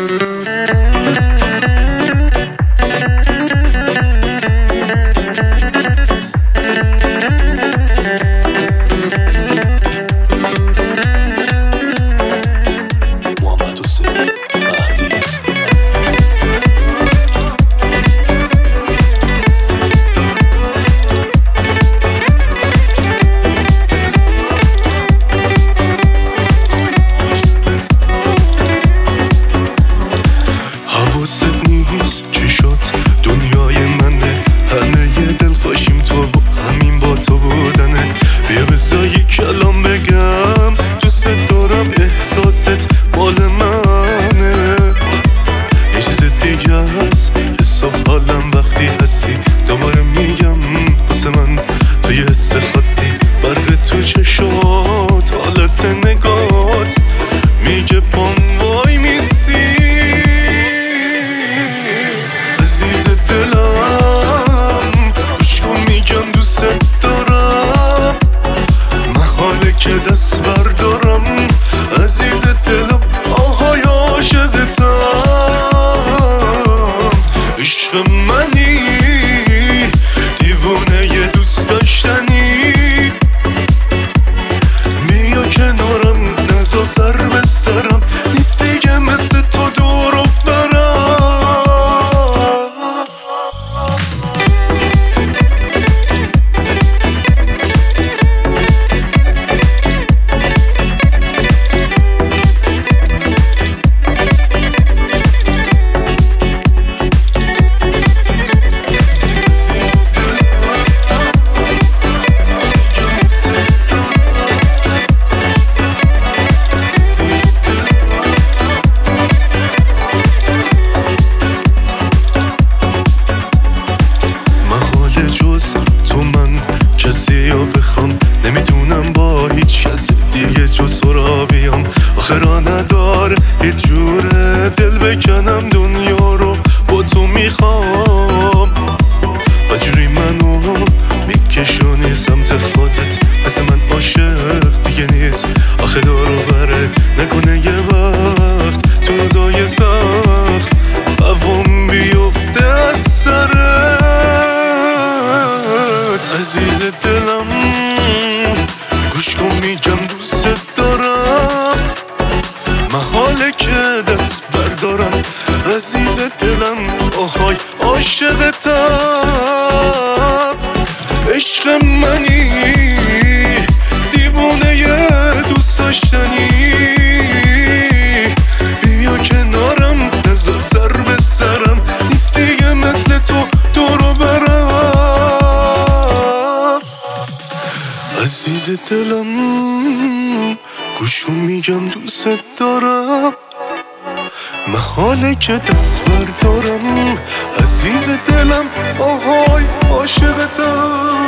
حواست نیست چی شد دنیای منه، همه ی دل خوشیم تو و همین با تو بودنه. بیا بذار یک کلام بگم، دوست دارم احساست مال منه. یه چیز دیگه هست حس و حالم وقتی هستی، دوباره میگم واسه من تو یه حس خاصی. برق تو چشات حالت نگات میگه پام وای میسی. که دست بردارم عزیز دلم، آهای عاشقتم. عشق منی دیوونه ی دوست داشتنی، بیا کنارم نزا سر به سرم، نیست دیگه مثل تو دور و برم. جز تو من کسی رو بخوام، نمیتونم با هیچ کسی دیگه جز تو را بیام. آخرا ندار یه جوره دل بکنم دنیا رو با تو میخوام. و جوری منو میکشونی سمت خودت، مثل من عاشق دیگه نیست آخه دارو برد نکنه. یه وقت تو روزای سخت هوام بیفته از سرت. عزیز دلم گوش کن میگم دوست دارم، محاله که دست بردارم. عزیز دلم آهای عاشقتم. عشق منی دیوونه ی دوست داشتنی، بیا کنارم نذار سر به سرم، نیست دیگه مثل تو دورو برم. عزیز دلم گوش کن میگم دوست دارم، محاله که دست بردارم. عزیز دلم آهای عاشقتم.